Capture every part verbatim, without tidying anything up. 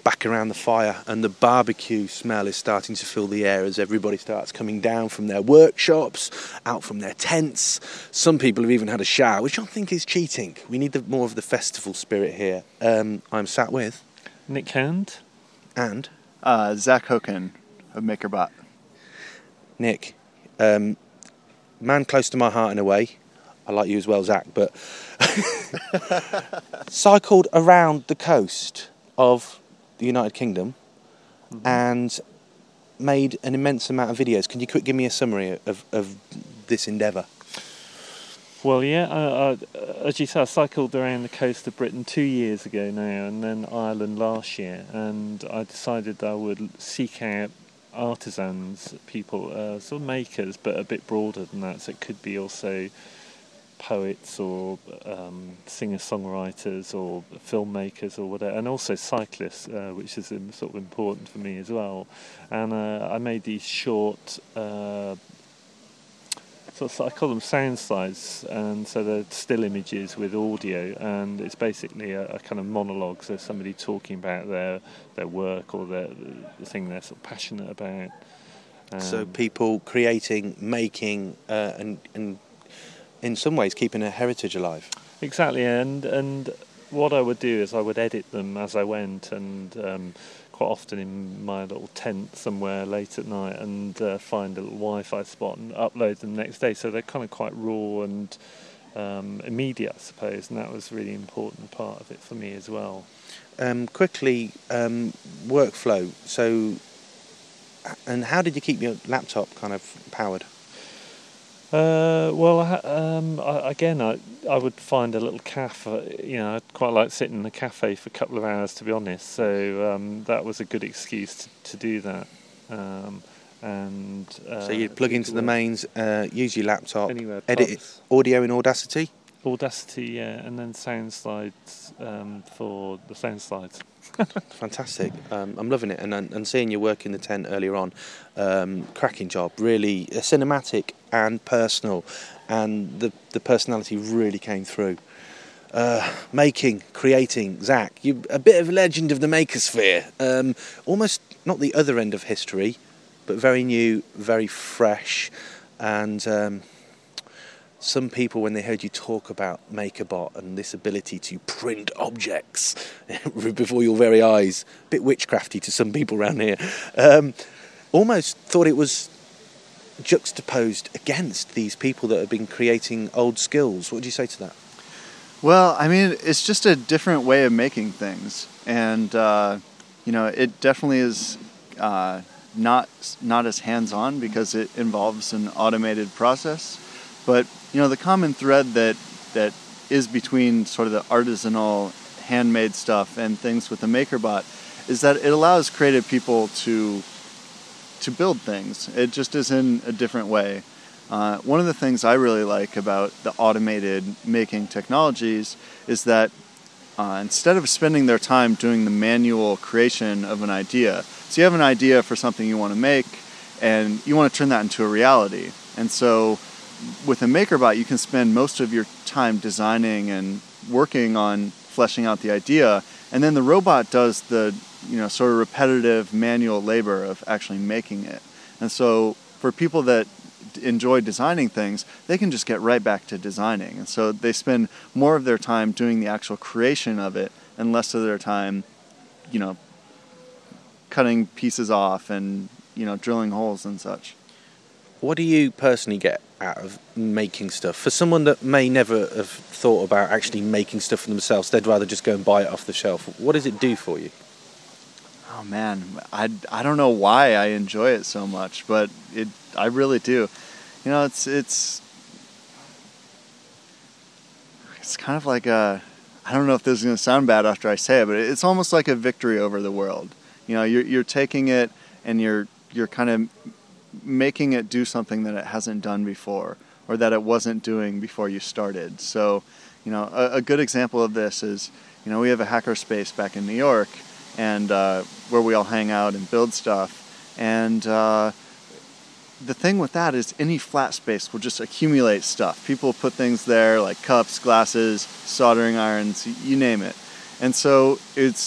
back around the fire, and the barbecue smell is starting to fill the air as everybody starts coming down from their workshops, out from their tents. Some people have even had a shower, which I think is cheating. We need the, more of the festival spirit here. Um, I'm sat with Nick Hand and uh, Zach Hoken of MakerBot. Nick, um, man close to my heart in a way. I like you as well, Zach, but cycled around the coast of the United Kingdom mm-hmm. and made an immense amount of videos. Can you quick give me a summary of, of this endeavour? Well, yeah, uh, uh, as you said, I cycled around the coast of Britain two years ago now, and then Ireland last year, and I decided I would seek out artisans, people, uh, sort of makers, but a bit broader than that, so it could be also poets or um, singer-songwriters or filmmakers or whatever, and also cyclists, uh, which is um, sort of important for me as well. And uh, I made these short, uh, sort of, I call them sound slides, and so they're still images with audio, and it's basically a, a kind of monologue, so somebody talking about their their work or their, the thing they're sort of passionate about. Um, so people creating, making, uh, and and in some ways keeping a heritage alive. Exactly, and and what I would do is I would edit them as I went, and um, quite often in my little tent somewhere late at night, and uh, find a little Wi-Fi spot and upload them the next day. So they're kind of quite raw and um, immediate, I suppose, and that was a really important part of it for me as well. Um, quickly, um, workflow. So, and how did you keep your laptop kind of powered? Uh, well, I, um, I, again, I I would find a little cafe. You know, I'd quite like sitting in a cafe for a couple of hours, to be honest. So um, that was a good excuse to, to do that. Um, and uh, so you'd plug into the mains, uh, use your laptop, anywhere, edit it, audio in Audacity. Audacity, yeah, and then sound slides um, for the sound slides. Fantastic. Um, I'm loving it, and and seeing your work in the tent earlier on, um, cracking job. Really uh, cinematic and personal, and the the personality really came through. Uh, making, creating, Zach, you a bit of a legend of the makersphere. Um, almost not the other end of history, but very new, very fresh, and. Um, Some people, when they heard you talk about MakerBot and this ability to print objects before your very eyes, a bit witchcrafty to some people around here, um, almost thought it was juxtaposed against these people that have been creating old skills. What do you say to that? Well, I mean, it's just a different way of making things, and uh, you know, it definitely is uh, not not as hands-on because it involves an automated process, but you know, the common thread that that is between sort of the artisanal, handmade stuff and things with the MakerBot is that it allows creative people to to build things. It just is in a different way. Uh, one of the things I really like about the automated making technologies is that uh, instead of spending their time doing the manual creation of an idea, so you have an idea for something you want to make, and you want to turn that into a reality. And so with a MakerBot, you can spend most of your time designing and working on fleshing out the idea, and then the robot does the, you know, sort of repetitive manual labor of actually making it. And so for people that enjoy designing things, they can just get right back to designing. And so they spend more of their time doing the actual creation of it and less of their time, you know, cutting pieces off and, you know, drilling holes and such. What do you personally get out of making stuff? For someone that may never have thought about actually making stuff for themselves, they'd rather just go and buy it off the shelf. What does it do for you? Oh man, I, I don't know why I enjoy it so much, but it I really do. You know, it's it's it's kind of like a, I don't know if this is going to sound bad after I say it, but it's almost like a victory over the world. You know, you're you're taking it and you're you're kind of making it do something that it hasn't done before, or that it wasn't doing before you started. So, you know, a, a good example of this is, you know, we have a hackerspace back in New York, and uh, where we all hang out and build stuff. And uh, the thing with that is any flat space will just accumulate stuff. People put things there like cups, glasses, soldering irons, you name it. And so it's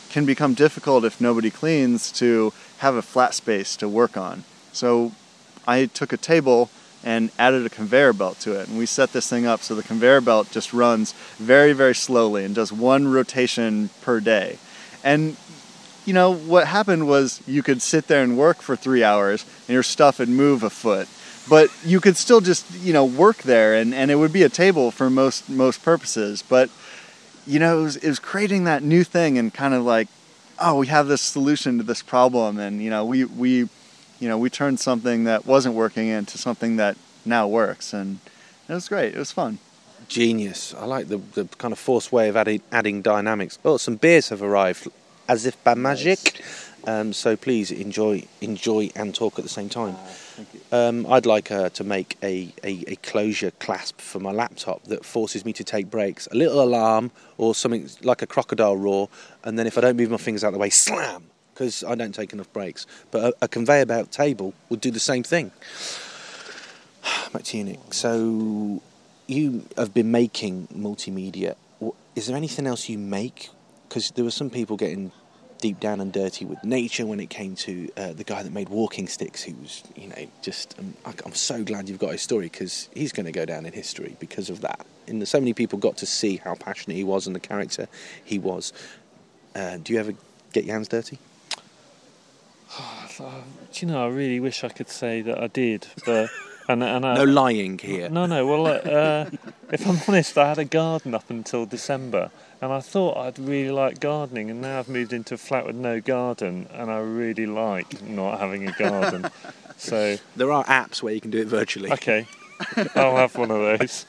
can become difficult if nobody cleans to have a flat space to work on. So I took a table and added a conveyor belt to it, and we set this thing up so the conveyor belt just runs very, very slowly and does one rotation per day. And you know, what happened was you could sit there and work for three hours and your stuff would move a foot. But you could still just, you know, work there, and, and it would be a table for most most purposes. But, you know, it was, it was creating that new thing and kind of like, oh, we have this solution to this problem. And, you know, we, we you know, we turned something that wasn't working into something that now works. And it was great. It was fun. Genius. I like the, the kind of forced way of adding, adding dynamics. Oh, some beers have arrived. As if by magic, um, so please enjoy, enjoy and talk at the same time. Uh, thank you. Um, I'd like uh, to make a, a, a closure clasp for my laptop that forces me to take breaks. A little alarm or something like a crocodile roar, and then if I don't move my fingers out of the way, slam, because I don't take enough breaks. But a, a conveyor belt table would do the same thing. Back to you, Nick. So you have been making multimedia. Is there anything else you make? Because there were some people getting deep down and dirty with nature when it came to uh, the guy that made walking sticks, who was, you know, just... Um, I'm so glad you've got his story, because he's going to go down in history because of that. And so many people got to see how passionate he was and the character he was. Uh, do you ever get your hands dirty? Do you know, I really wish I could say that I did, but... And, and I, no lying here. No, no. Well, uh, if I'm honest, I had a garden up until December, and I thought I'd really like gardening, and now I've moved into a flat with no garden, and I really like not having a garden. So there are apps where you can do it virtually. Okay, I'll have one of those.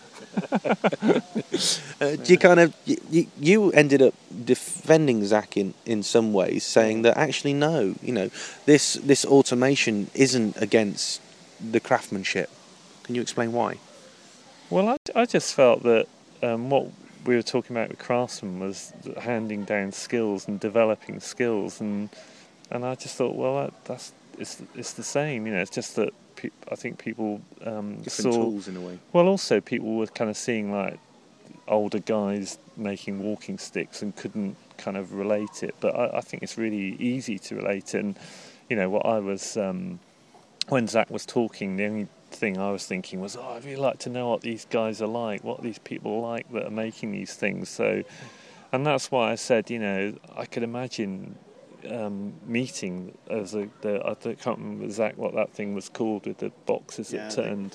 uh, do you kind of you, you ended up defending Zach in, in some ways, saying that actually no, you know, this this automation isn't against the craftsmanship. Can you explain why? Well, I, I just felt that um, what we were talking about with craftsmen was handing down skills and developing skills, and and I just thought, well, that, that's it's it's the same, you know. It's just that pe- I think people um, different saw, tools in a way. Well, also people were kind of seeing like older guys making walking sticks and couldn't kind of relate it, but I, I think it's really easy to relate it. And you know what I was. Um, When Zach was talking, the only thing I was thinking was, oh, I'd really like to know what these guys are like, what these people are like that are making these things. So, and that's why I said, you know, I could imagine um, meeting as a, the, I can't remember Zach what that thing was called with the boxes Yeah, that turned.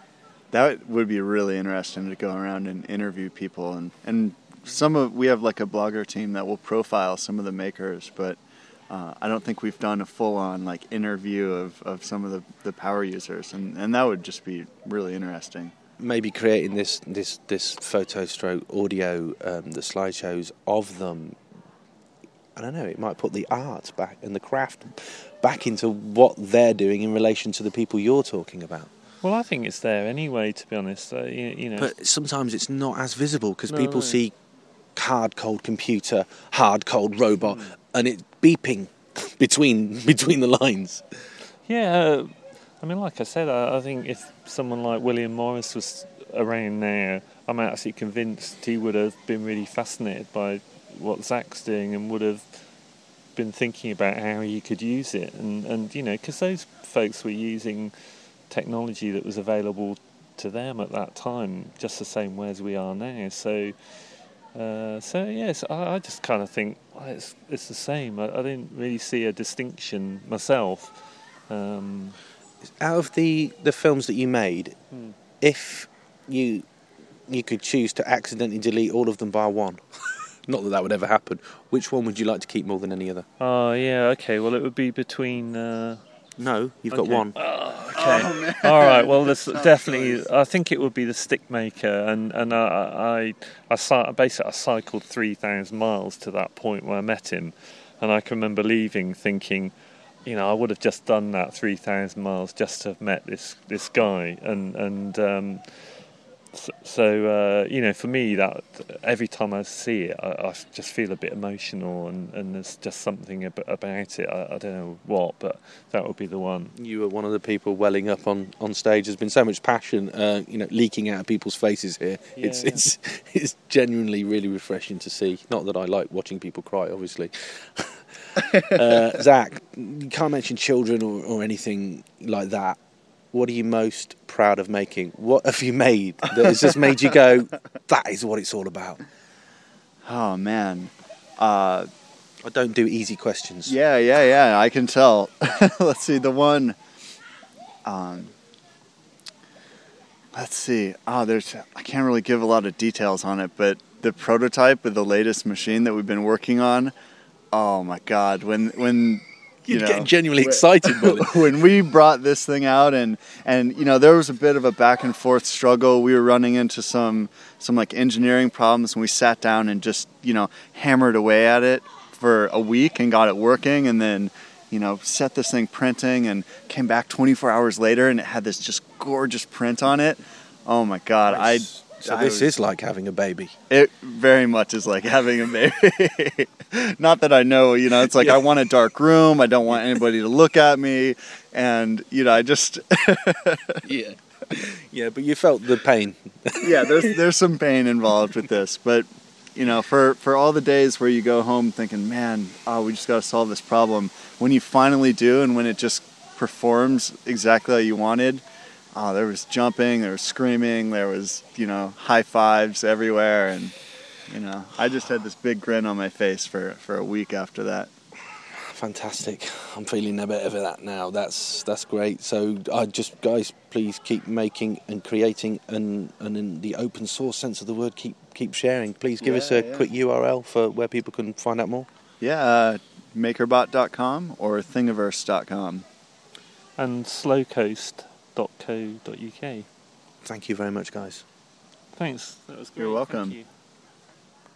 That would be really interesting to go around and interview people, and and some of we have like a blogger team that will profile some of the makers, but. Uh, I don't think we've done a full-on like interview of, of some of the, the power users, and, and that would just be really interesting. Maybe creating this this this photo stroke audio, um, the slideshows of them. I don't know. It might put the art back and the craft back into what they're doing in relation to the people you're talking about. Well, I think it's there anyway. To be honest, uh, you, you know. But sometimes it's not as visible because No, people no. see hard cold computer, hard cold robot, mm. and it beeping between between the lines. Yeah, uh, I mean, like I said, I, I think if someone like William Morris was around now, I'm actually convinced he would have been really fascinated by what Zach's doing and would have been thinking about how he could use it. And, and you know, because those folks were using technology that was available to them at that time, just the same way as we are now. So... Uh, so yes, I, I just kind of think oh, it's it's the same. I, I didn't really see a distinction myself. Um, Out of the, the films that you made, hmm. if you you could choose to accidentally delete all of them bar one, not that that would ever happen, which one would you like to keep more than any other? Oh yeah, okay. Well, it would be between. Uh, no, you've okay. got one. Oh, okay. Oh, man. All right. Well, there's definitely. I think it would be the stick maker, and and I I, I basically I cycled three thousand miles to that point where I met him, and I can remember leaving thinking, you know, I would have just done that three thousand miles just to have met this this guy, and and um, So, so uh, you know, for me, that every time I see it, I, I just feel a bit emotional, and, and there's just something ab- about it. I, I don't know what, but that would be the one. You were one of the people welling up on, on stage. There's been so much passion, uh, you know, leaking out of people's faces here. Yeah. It's it's it's genuinely really refreshing to see. Not that I like watching people cry, obviously. uh, Zach, you can't mention children or, or anything like that. What are you most proud of making? What have you made that has just made you go, that is what it's all about? Oh, man. Uh, I don't do easy questions. yeah, yeah, yeah, I can tell. Let's see, the one... Um, let's see. Oh, there's... I can't really give a lot of details on it, but the prototype of the latest machine that we've been working on, oh, my God. When... when You You're know, getting genuinely when- excited by it. when we brought this thing out, and and you know, there was a bit of a back and forth struggle. We were running into some some like engineering problems, and we sat down and just, you know, hammered away at it for a week and got it working, and then, you know, set this thing printing, and came back twenty-four hours later, and it had this just gorgeous print on it. Oh my God, I. So I this was- is like having a baby. It very much is like having a baby. Not that I know, you know, it's like Yeah. I want a dark room. I don't want anybody to look at me. And, you know, I just, Yeah. Yeah, but you felt the pain. yeah, there's there's some pain involved with this. But, you know, for, for all the days where you go home thinking, man, oh, we just got to solve this problem. When you finally do, and when it just performs exactly how you wanted, oh, there was jumping, there was screaming, there was, you know, high fives everywhere, and, you know, I just had this big grin on my face for, for a week after that. Fantastic. I'm feeling a bit of that now. That's that's great. So I just, guys, please keep making and creating, and, and in the open source sense of the word, keep keep sharing. Please give Yeah, us a yeah. quick U R L for where people can find out more. Yeah, uh, makerbot dot com or thingiverse dot com. And slowcoast dot co dot uk. Thank you very much, guys. Thanks. That was great. You're welcome. Thank you.